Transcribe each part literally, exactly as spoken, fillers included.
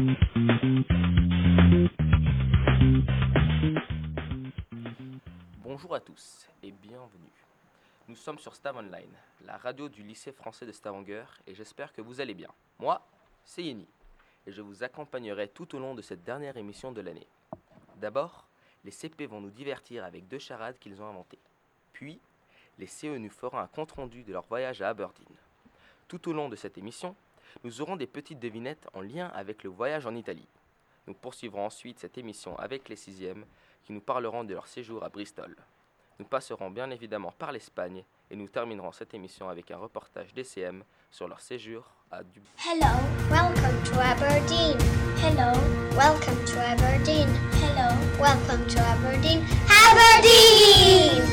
Bonjour à tous et bienvenue. Nous sommes sur Stav Online, la radio du lycée français de Stavanger, et j'espère que vous allez bien. Moi, c'est Yeni, et je vous accompagnerai tout au long de cette dernière émission de l'année. D'abord, les C P vont nous divertir avec deux charades qu'ils ont inventées. Puis, les C E nous feront un compte-rendu de leur voyage à Aberdeen. Tout au long de cette émission, nous aurons des petites devinettes en lien avec le voyage en Italie. Nous poursuivrons ensuite cette émission avec les sixièmes qui nous parleront de leur séjour à Bristol. Nous passerons bien évidemment par l'Espagne et nous terminerons cette émission avec un reportage des C M sur leur séjour à Dublin. Hello, welcome to Aberdeen. Hello, welcome to Aberdeen. Hello, welcome to Aberdeen. Aberdeen!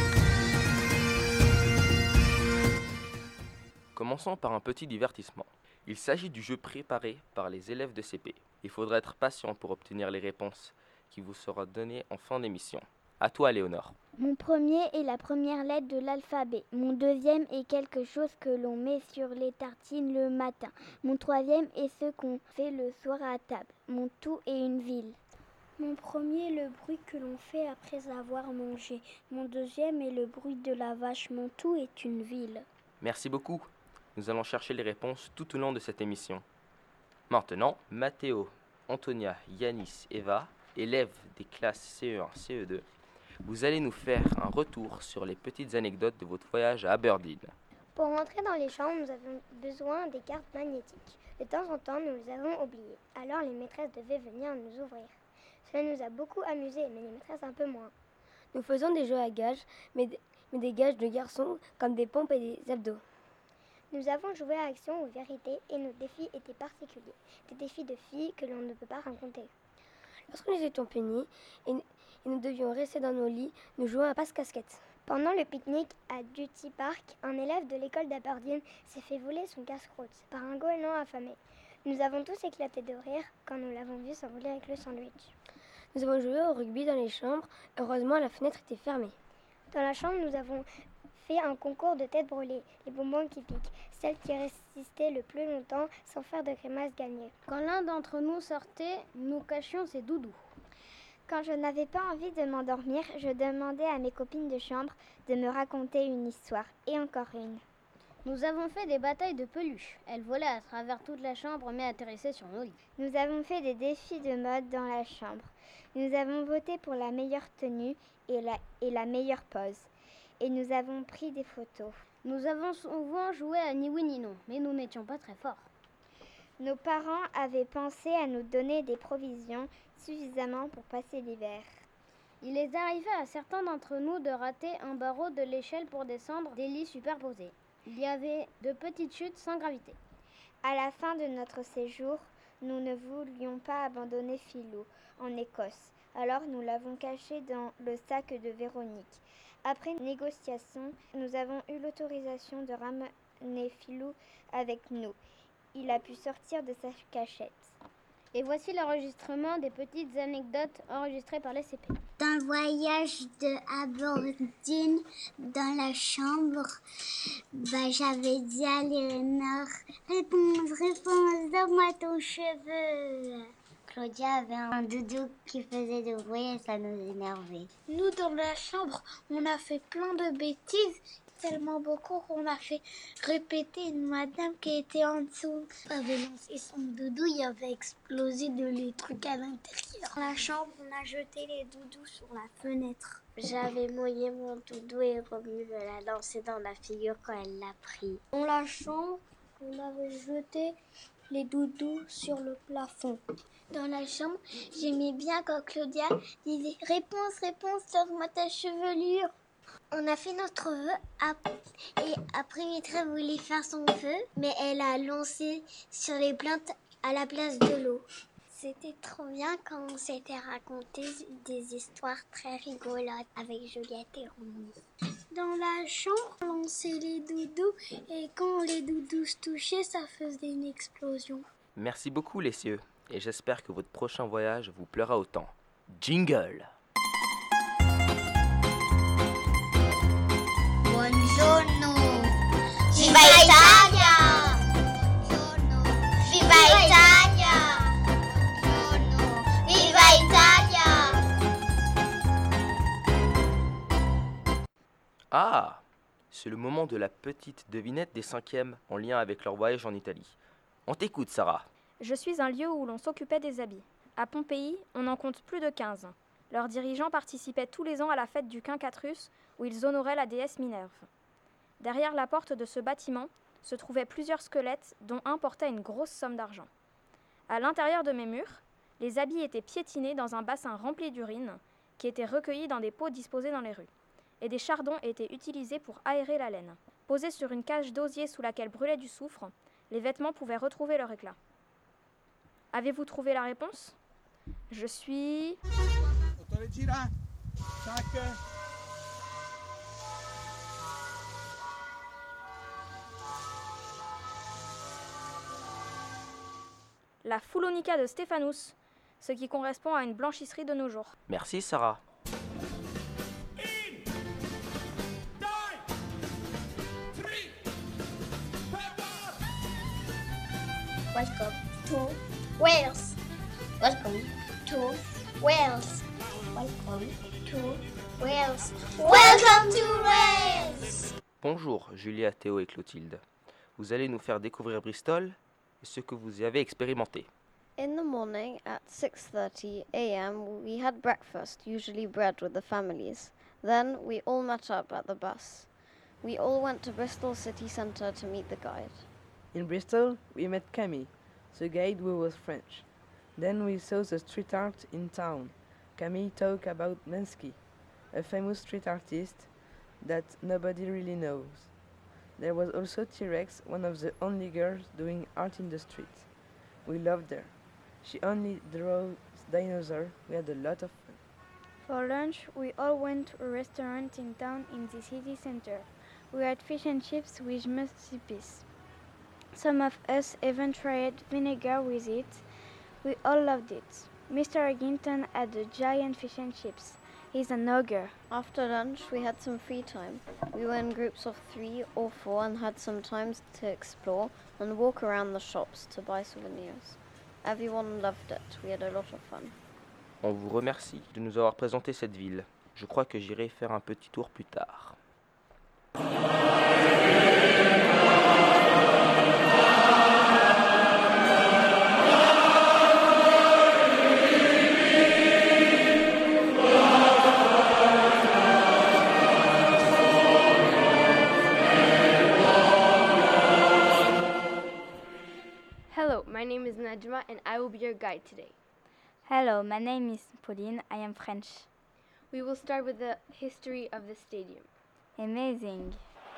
Commençons par un petit divertissement. Il s'agit du jeu préparé par les élèves de C P. Il faudra être patient pour obtenir les réponses qui vous sera données en fin d'émission. À toi, Léonore. Mon premier est la première lettre de l'alphabet. Mon deuxième est quelque chose que l'on met sur les tartines le matin. Mon troisième est ce qu'on fait le soir à table. Mon tout est une ville. Mon premier est le bruit que l'on fait après avoir mangé. Mon deuxième est le bruit de la vache. Mon tout est une ville. Merci beaucoup. Nous allons chercher les réponses tout au long de cette émission. Maintenant, Mathéo, Antonia, Yanis, Eva, élèves des classes C E un, C E deux, vous allez nous faire un retour sur les petites anecdotes de votre voyage à Aberdeen. Pour rentrer dans les chambres, nous avons besoin des cartes magnétiques. De temps en temps, nous les avons oubliées. Alors les maîtresses devaient venir nous ouvrir. Cela nous a beaucoup amusés, mais les maîtresses un peu moins. Nous faisons des jeux à gages, mais, mais des gages de garçons, comme des pompes et des abdos. Nous avons joué à action ou vérité et nos défis étaient particuliers. Des défis de filles que l'on ne peut pas raconter. Lorsque nous étions punis et, et nous devions rester dans nos lits, nous jouions à passe-casquette. Pendant le pique-nique à Duty Park, un élève de l'école d'Aberdeen s'est fait voler son casse-croûte par un goéland affamé. Nous avons tous éclaté de rire quand nous l'avons vu s'envoler avec le sandwich. Nous avons joué au rugby dans les chambres. Heureusement, la fenêtre était fermée. Dans la chambre, nous avons fait un concours de têtes brûlées, les bonbons qui piquent. Celle qui résistait le plus longtemps sans faire de grimace gagnait. Quand l'un d'entre nous sortait, nous cachions ses doudous. Quand je n'avais pas envie de m'endormir, je demandais à mes copines de chambre de me raconter une histoire, et encore une. Nous avons fait des batailles de peluches. Elles volaient à travers toute la chambre mais atterrissaient sur nos lits. Nous avons fait des défis de mode dans la chambre. Nous avons voté pour la meilleure tenue et la, et la meilleure pose. Et nous avons pris des photos. Nous avons souvent joué à ni oui ni non, mais nous n'étions pas très forts. Nos parents avaient pensé à nous donner des provisions suffisamment pour passer l'hiver. Il est arrivé à certains d'entre nous de rater un barreau de l'échelle pour descendre des lits superposés. Il y avait de petites chutes sans gravité. À la fin de notre séjour, nous ne voulions pas abandonner Philou en Écosse. Alors nous l'avons caché dans le sac de Véronique. Après négociation, nous avons eu l'autorisation de ramener Philou avec nous. Il a pu sortir de sa cachette. Et voici l'enregistrement des petites anecdotes enregistrées par les C P. Dans le voyage de Aberdeen, dans la chambre, bah, j'avais dit à Léonore, réponse, réponse, donne-moi ton cheveu. Claudia avait un doudou qui faisait du bruit et ça nous énervait. Nous, dans la chambre, on a fait plein de bêtises, tellement beaucoup qu'on a fait répéter une madame qui était en dessous. Elle avait lancé son doudou, il avait explosé de les trucs à l'intérieur. Dans la chambre, on a jeté les doudous sur la fenêtre. J'avais mouillé mon doudou et Romu me l'a lancé dans la figure quand elle l'a pris. Dans la chambre, on avait jeté les doudous sur le plafond. Dans la chambre, j'aimais bien quand Claudia disait « Réponse, réponse, donne-moi ta chevelure ». On a fait notre vœu et après Mitra voulait faire son vœu, mais elle a lancé sur les plantes à la place de l'eau. C'était trop bien quand on s'était raconté des histoires très rigolotes avec Juliette et Romy. Dans la chambre, on lançait les doudous et quand les doudous se touchaient, ça faisait une explosion. Merci beaucoup les C E et j'espère que votre prochain voyage vous plaira autant. Jingle! Buongiorno! Viva Italia! Buongiorno! Viva Italia! c'est le moment de la petite devinette des cinquièmes en lien avec leur voyage en Italie. On t'écoute, Sarah. Je suis un lieu où l'on s'occupait des habits. À Pompéi, on en compte plus de quinze. Leurs dirigeants participaient tous les ans à la fête du Quinquatrus, où ils honoraient la déesse Minerve. Derrière la porte de ce bâtiment se trouvaient plusieurs squelettes, dont un portait une grosse somme d'argent. À l'intérieur de mes murs, les habits étaient piétinés dans un bassin rempli d'urine, qui était recueilli dans des pots disposés dans les rues, et des chardons étaient utilisés pour aérer la laine. Posés sur une cage d'osier sous laquelle brûlait du soufre, les vêtements pouvaient retrouver leur éclat. Avez-vous trouvé la réponse ? Je suis... La Foulonica de Stéphanous, ce qui correspond à une blanchisserie de nos jours. Merci, Sarah. Welcome to Wales. Welcome to Wales. Welcome to Wales. Welcome to Wales. Bonjour, Julia, Théo et Clotilde. Vous allez nous faire découvrir Bristol et ce que vous y avez expérimenté. In the morning at six thirty a m we had breakfast, usually bread with the families. Then we all met up at the bus. We all went to Bristol city centre to meet the guide. In Bristol, we met Camille, the guide who was French. Then we saw the street art in town. Camille talked about Mensky, a famous street artist that nobody really knows. There was also T-Rex, one of the only girls doing art in the street. We loved her. She only draws dinosaurs. We had a lot of fun. For lunch, we all went to a restaurant in town in the city center. We had fish and chips with muscipis. Some of us even tried vinegar with it. We all loved it. Mister Egginton had a giant fish and chips. He's an ogre. After lunch, we had some free time. We were in groups of three or four and had some time to explore and walk around the shops to buy souvenirs. Everyone loved it. We had a lot of fun. On vous remercie de nous avoir présenté cette ville. Je crois que j'irai faire un petit tour plus tard. Hello, my name is Najma and I will be your guide today. Hello, my name is Pauline. I am French. We will start with the history of the stadium. Amazing.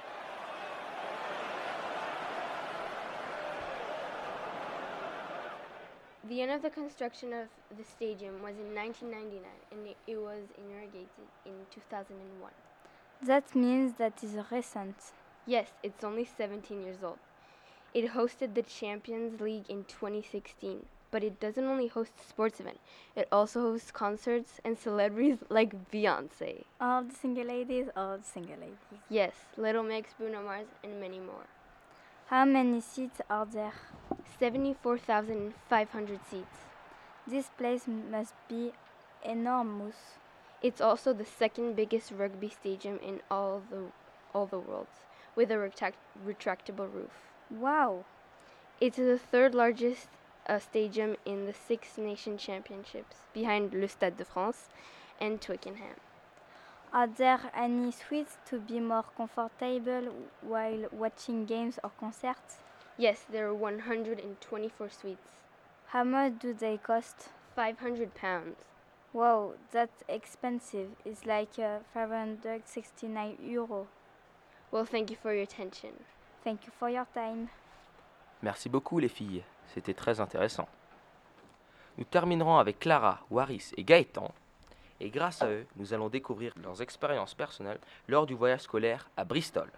The end of the construction of the stadium was in nineteen ninety-nine and it, it was inaugurated in two thousand one. That means that is recent. Yes, it's only seventeen years old. It hosted the Champions League in twenty sixteen, but it doesn't only host sports events. It also hosts concerts and celebrities like Beyoncé. All the single ladies, all the single ladies. Yes, Little Mix, Bruno Mars, and many more. How many seats are there? seventy-four thousand five hundred seats. This place must be enormous. It's also the second biggest rugby stadium in all the all the world, with a retract- retractable roof. Wow! It's the third largest uh, stadium in the Six Nation Championships, behind Le Stade de France and Twickenham. Are there any suites to be more comfortable while watching games or concerts? Yes, there are one hundred twenty-four suites. How much do they cost? five hundred pounds. Wow, that's expensive. It's like uh, five hundred sixty-nine euro. Well, thank you for your attention. Thank you for your time. Merci beaucoup les filles, c'était très intéressant. Nous terminerons avec Clara, Waris et Gaëtan. Et grâce à eux, nous allons découvrir leurs expériences personnelles lors du voyage scolaire à Bristol.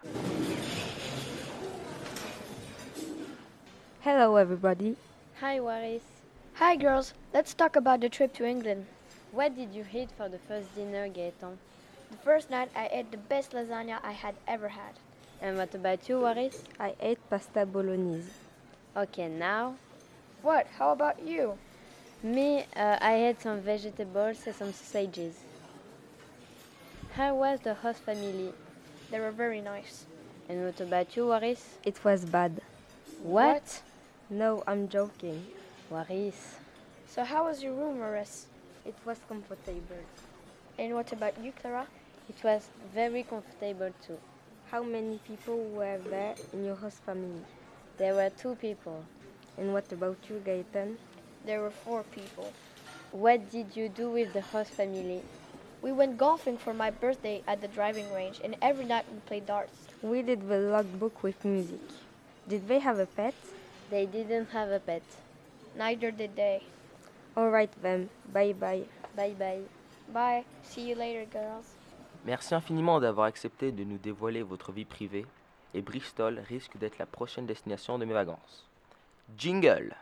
Hello everybody. Hi Waris. Hi girls, let's talk about the trip to England. What did you eat for the first dinner, Gaëtan? The first night I ate the best lasagna I had ever had. And what about you, Waris? I ate pasta bolognese. Okay, now? What? How about you? Me, uh, I had some vegetables and some sausages. How was the host family? They were very nice. And what about you, Waris? It was bad. What? No, I'm joking. Waris. So how was your room, Waris? It was comfortable. And what about you, Clara? It was very comfortable too. How many people were there in your host family? There were two people. And what about you, Gaëtan? There were four people. What did you do with the host family? We went golfing for my birthday at the driving range, and every night we played darts. We did the logbook with music. Did they have a pet? They didn't have a pet. Neither did they. All right then. Bye bye. Bye bye. Bye. See you later, girls. Merci infiniment d'avoir accepté de nous dévoiler votre vie privée et Bristol risque d'être la prochaine destination de mes vacances. Jingle.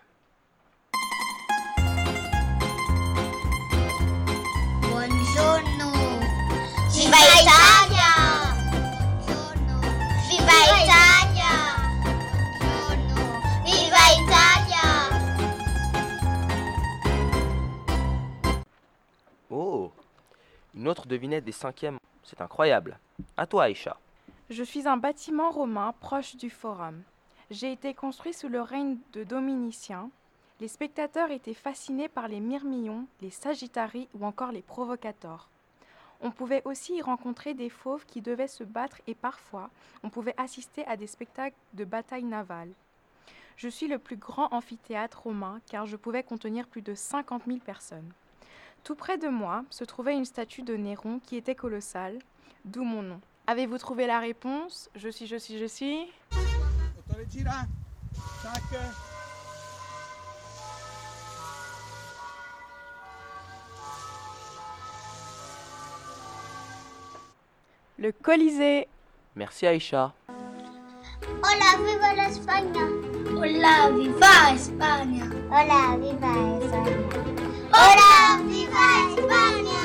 Buongiorno. Viva Italia. Buongiorno. Viva Italia. Buongiorno. Viva Italia. Oh, une autre devinette des cinquièmes. C'est incroyable. À toi, Aïcha. Je suis un bâtiment romain proche du forum. J'ai été construit sous le règne de Domitien. Les spectateurs étaient fascinés par les myrmillons, les sagittaries ou encore les provocateurs. On pouvait aussi y rencontrer des fauves qui devaient se battre et parfois, on pouvait assister à des spectacles de bataille navale. Je suis le plus grand amphithéâtre romain car je pouvais contenir plus de cinquante mille personnes. Tout près de moi se trouvait une statue de Néron qui était colossale, d'où mon nom. Avez-vous trouvé la réponse? Je suis, je suis, je suis... Le Colisée. Merci, Aïcha. Hola, viva la España. Hola, viva España. Hola, viva España. Hola, viva España.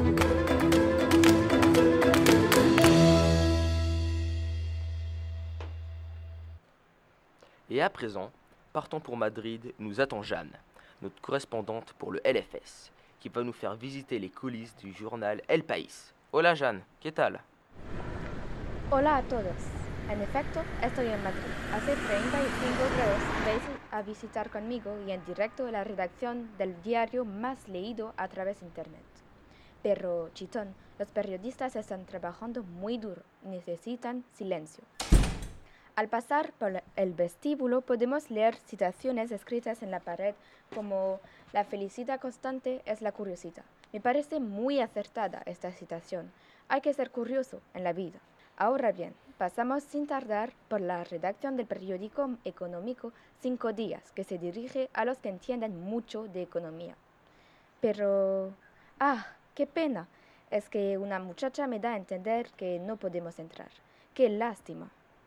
Et à présent, partons pour Madrid, nous attend Jeanne, notre correspondante pour le L F S, qui va nous faire visiter les coulisses du journal El País. Hola Jeanne, ¿qué tal? Hola a todos. En efecto, estoy en Madrid. Hace treinta y cinco grados vais a visitar conmigo y en directo la redacción del diario más leído a través de internet. Pero, chitón, los periodistas están trabajando muy duro y necesitan silencio. Al pasar por el vestíbulo podemos leer citaciones escritas en la pared como «La felicidad constante es la curiosidad». Me parece muy acertada esta citación. Hay que ser curioso en la vida. Ahora bien, pasamos sin tardar por la redacción del periódico económico Cinco Días, que se dirige a los que entienden mucho de economía. Pero... ¡ah, qué pena! Es que una muchacha me da a entender que no podemos entrar. ¡Qué lástima!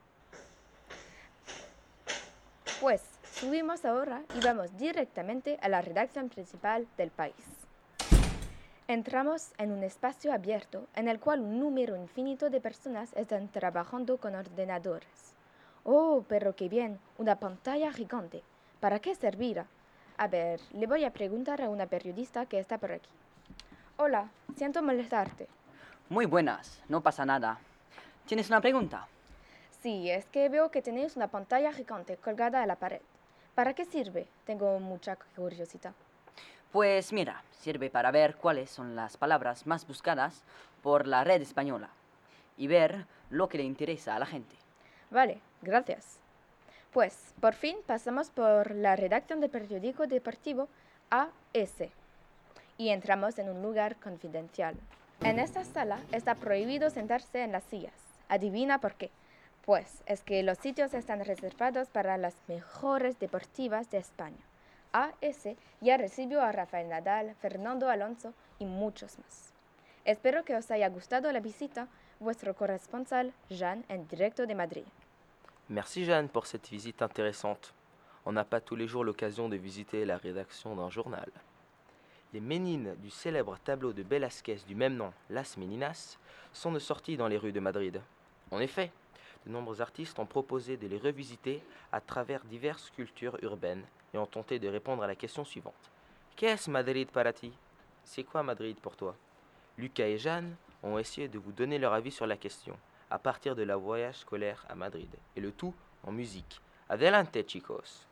Pues subimos ahora y vamos directamente a la redacción principal del País. Entramos en un espacio abierto en el cual un número infinito de personas están trabajando con ordenadores. ¡Oh, pero qué bien! Una pantalla gigante. ¿Para qué servirá? A ver, le voy a preguntar a una periodista que está por aquí. Hola, siento molestarte. Muy buenas, no pasa nada. ¿Tienes una pregunta? Sí, es que veo que tenéis una pantalla gigante colgada a la pared. ¿Para qué sirve? Tengo mucha curiosidad. Pues mira, sirve para ver cuáles son las palabras más buscadas por la red española y ver lo que le interesa a la gente. Vale, gracias. Pues, por fin pasamos por la redacción del periódico deportivo A S y entramos en un lugar confidencial. En esta sala está prohibido sentarse en las sillas. ¿Adivina por qué? Pues es que los sitios están reservados para las mejores deportivas de España. A S ya recibió a Rafael Nadal, Fernando Alonso y muchos más. Espero que os haya gustado la visita. Vuestro corresponsal, Jeanne, en directo de Madrid. Merci Jeanne pour cette visite intéressante. On n'a pas tous les jours l'occasion de visiter la rédaction d'un journal. Les Ménines du célèbre tableau de Velázquez du même nom, Las Meninas, sont de sortie dans les rues de Madrid. En effet, de nombreux artistes ont proposé de les revisiter à travers diverses cultures urbaines et ont tenté de répondre à la question suivante. Qu'est-ce Madrid para ti? C'est quoi Madrid pour toi? Lucas et Jeanne ont essayé de vous donner leur avis sur la question. à partir de leur voyage scolaire à Madrid, et le tout en musique. Adelante, chicos!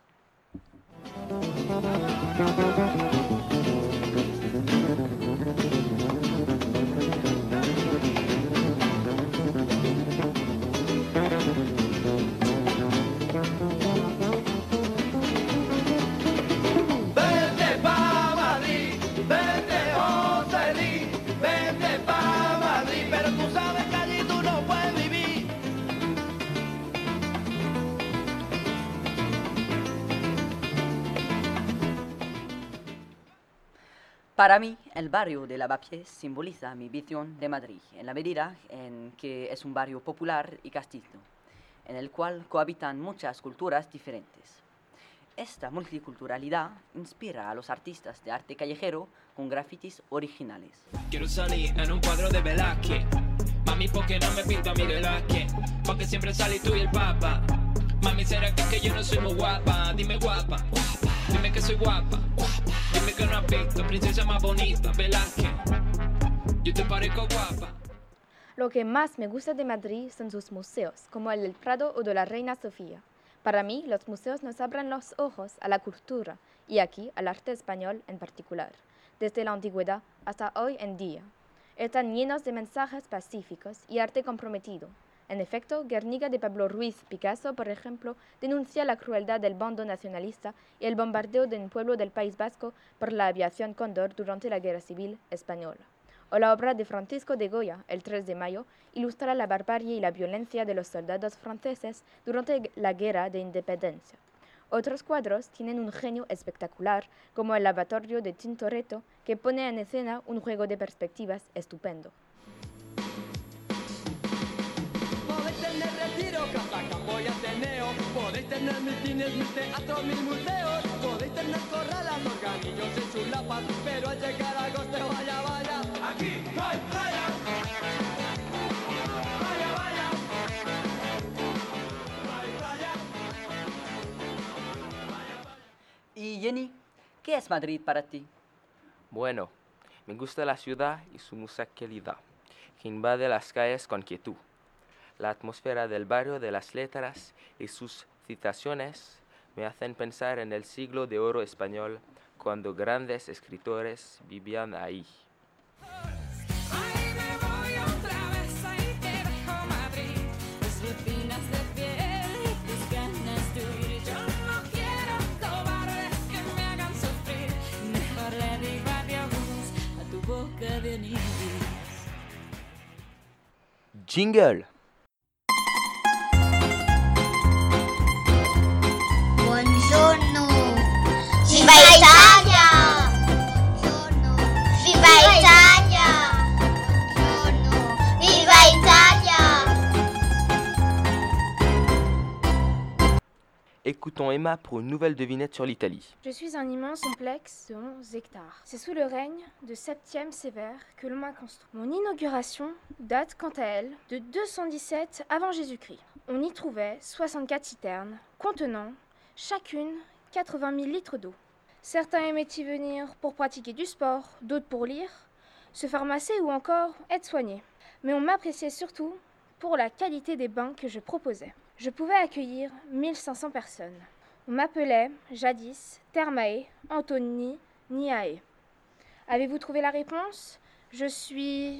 Para mí, el barrio de Lavapiés simboliza mi visión de Madrid, en la medida en que es un barrio popular y castizo, en el cual cohabitan muchas culturas diferentes. Esta multiculturalidad inspira a los artistas de arte callejero con grafitis originales. Quiero salir en un cuadro de Velázquez. Mami, ¿por qué no me pinto a Miguel Velázquez? Porque siempre salí tú y el Papa. Mami, ¿será que, que yo no soy muy guapa? Dime guapa, guapa. Dime que soy guapa, guapa. Dime que no has visto princesa más bonita, Velázquez. Yo te parezco guapa. Lo que más me gusta de Madrid son sus museos, como el del Prado o de la Reina Sofía. Para mí, los museos nos abren los ojos a la cultura y aquí al arte español en particular, desde la antigüedad hasta hoy en día. Están llenos de mensajes pacíficos y arte comprometido. En efecto, Guernica de Pablo Ruiz Picasso, por ejemplo, denuncia la crueldad del bando nacionalista y el bombardeo de un pueblo del País Vasco por la aviación Cóndor durante la Guerra Civil Española. O la obra de Francisco de Goya, El tres de mayo, ilustra la barbarie y la violencia de los soldados franceses durante la Guerra de Independencia. Otros cuadros tienen un genio espectacular, como el lavatorio de Tintoretto, que pone en escena un juego de perspectivas estupendo. Podéis tener retiro, Casa Campo y Ateneo. Podéis tener mis cines, mis teatros, mis museos. Podéis tener corralas, organillos y chulapas. Pero al llegar a agosto, vaya, vaya, aquí no hay playa. Vaya, vaya. No hay playa. Y Jenny, ¿qué es Madrid para ti? Bueno, me gusta la ciudad y su musicalidad, que invade las calles con quietud. La atmósfera del barrio de las letras y sus citaciones me hacen pensar en el siglo de oro español, cuando grandes escritores vivían ahí. Jingle. Buongiorno. Viva Italia! Buongiorno. Viva Italia! Buongiorno. Viva Italia! Écoutons Emma pour une nouvelle devinette sur l'Italie. Je suis un immense complexe de onze hectares. C'est sous le règne de Septième Sévère que l'on m'a construit. Mon inauguration date, quant à elle, de deux cent dix-sept avant Jésus-Christ. On y trouvait soixante-quatre citernes contenant chacune quatre-vingt mille litres d'eau. Certains aimaient y venir pour pratiquer du sport, d'autres pour lire, se faire masser ou encore être soignés. Mais on m'appréciait surtout pour la qualité des bains que je proposais. Je pouvais accueillir mille cinq cents personnes. On m'appelait jadis Thermae Anthony Niae. Avez-vous trouvé la réponse? Je suis...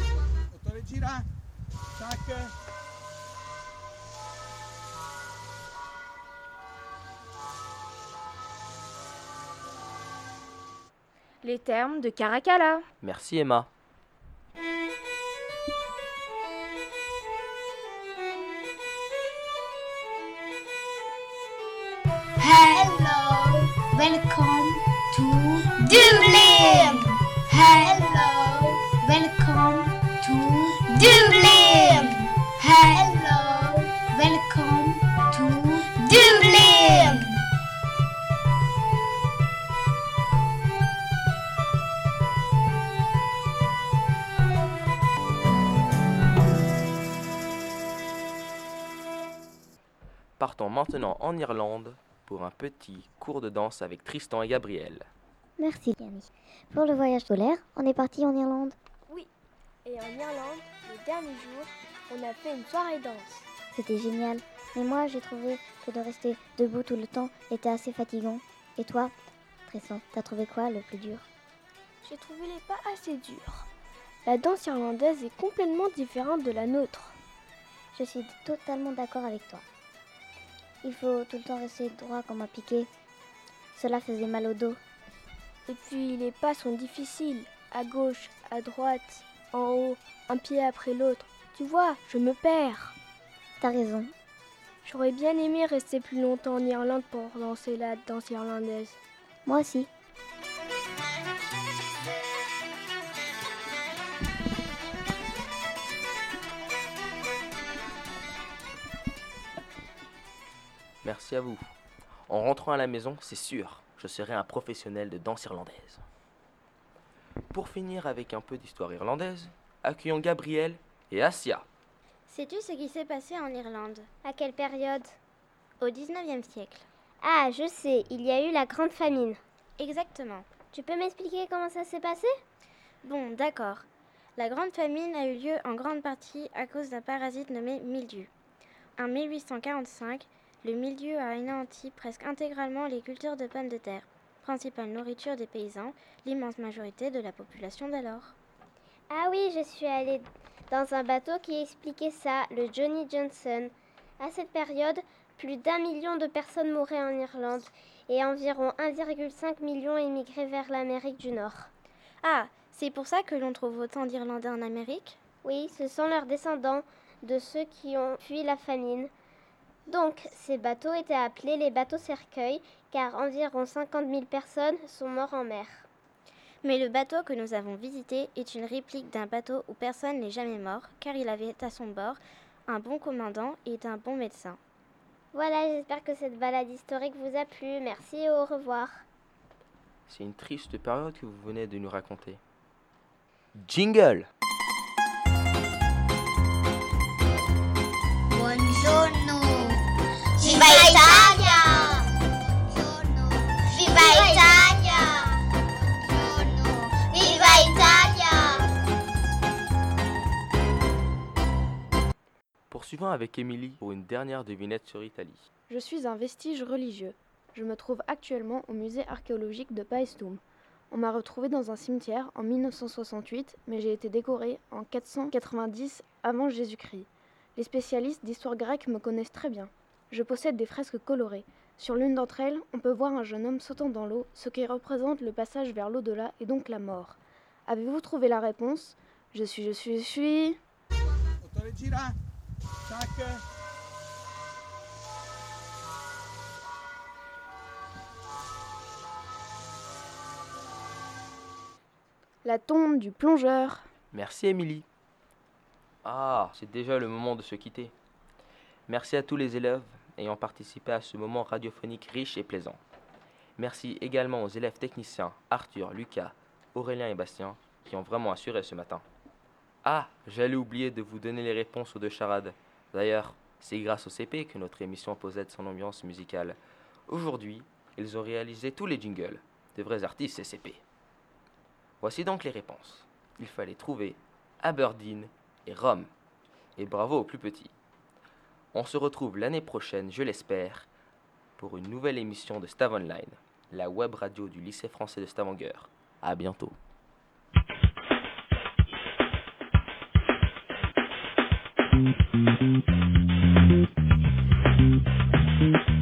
Les termes de Caracalla. Merci Emma. Hello, welcome to Dublin. Hello, welcome to Dublin. Hello, welcome to Dublin. Partons maintenant en Irlande pour un petit cours de danse avec Tristan et Gabriel. Merci Yanni. Pour le voyage solaire, on est parti en Irlande. Oui, et en Irlande, le dernier jour, On a fait une soirée danse. C'était génial. Mais moi, j'ai trouvé que de rester debout tout le temps était assez fatigant. Et toi, Tristan, t'as trouvé quoi le plus dur? J'ai trouvé les pas assez durs. La danse irlandaise est complètement différente de la nôtre. Je suis totalement d'accord avec toi. Il faut tout le temps rester droit comme un piquet. Cela faisait mal au dos. Et puis les pas sont difficiles. À gauche, à droite, en haut, un pied après l'autre. Tu vois, je me perds. T'as raison. J'aurais bien aimé rester plus longtemps en Irlande pour danser la danse irlandaise. Moi aussi. Merci à vous. En rentrant à la maison, c'est sûr, je serai un professionnel de danse irlandaise. Pour finir avec un peu d'histoire irlandaise, accueillons Gabriel et Assia. Sais-tu ce qui s'est passé en Irlande? À quelle période? Au dix-neuvième siècle. Ah, je sais, il y a eu la grande famine. Exactement. Tu peux m'expliquer comment ça s'est passé? Bon, d'accord. La grande famine a eu lieu en grande partie à cause d'un parasite nommé mildiou. En mille huit cent quarante-cinq, le mildiou a anéanti presque intégralement les cultures de pommes de terre, principale nourriture des paysans, l'immense majorité de la population d'alors. Ah oui, je suis allée dans un bateau qui expliquait ça, le Johnny Johnson. À cette période, plus d'un million de personnes mouraient en Irlande et environ un virgule cinq million émigraient vers l'Amérique du Nord. Ah, c'est pour ça que l'on trouve autant d'Irlandais en Amérique? Oui, ce sont leurs descendants de ceux qui ont fui la famine. Donc, ces bateaux étaient appelés les bateaux cercueils, car environ cinquante mille personnes sont mortes en mer. Mais le bateau que nous avons visité est une réplique d'un bateau où personne n'est jamais mort, car il avait à son bord un bon commandant et un bon médecin. Voilà, j'espère que cette balade historique vous a plu. Merci et au revoir. C'est une triste période que vous venez de nous raconter. Jingle! Buongiorno! Viva Italia! Buongiorno! Viva Italia! Buongiorno! Viva Italia! Poursuivons avec Émilie pour une dernière devinette sur Italie. Je suis un vestige religieux. Je me trouve actuellement au musée archéologique de Paestum. On m'a retrouvé dans un cimetière en mille neuf cent soixante-huit, mais j'ai été décoré en quatre cent quatre-vingt-dix avant Jésus-Christ. Les spécialistes d'histoire grecque me connaissent très bien. Je possède des fresques colorées. Sur l'une d'entre elles, on peut voir un jeune homme sautant dans l'eau, ce qui représente le passage vers l'au-delà et donc la mort. Avez-vous trouvé la réponse? Je suis, je suis, je suis... La tombe du plongeur. Merci Émilie. Ah, c'est déjà le moment de se quitter. Merci à tous les élèves ayant participé à ce moment radiophonique riche et plaisant. Merci également aux élèves techniciens Arthur, Lucas, Aurélien et Bastien qui ont vraiment assuré ce matin. Ah, j'allais oublier de vous donner les réponses aux deux charades. D'ailleurs, c'est grâce au C P que notre émission possède son ambiance musicale. Aujourd'hui, ils ont réalisé tous les jingles. De vrais artistes, ces C P. Voici donc les réponses. Il fallait trouver Aberdeen et Rome. Et bravo aux plus petits. On se retrouve l'année prochaine, je l'espère, pour une nouvelle émission de Stav Online, la web radio du lycée français de Stavanger. À bientôt. Thank you.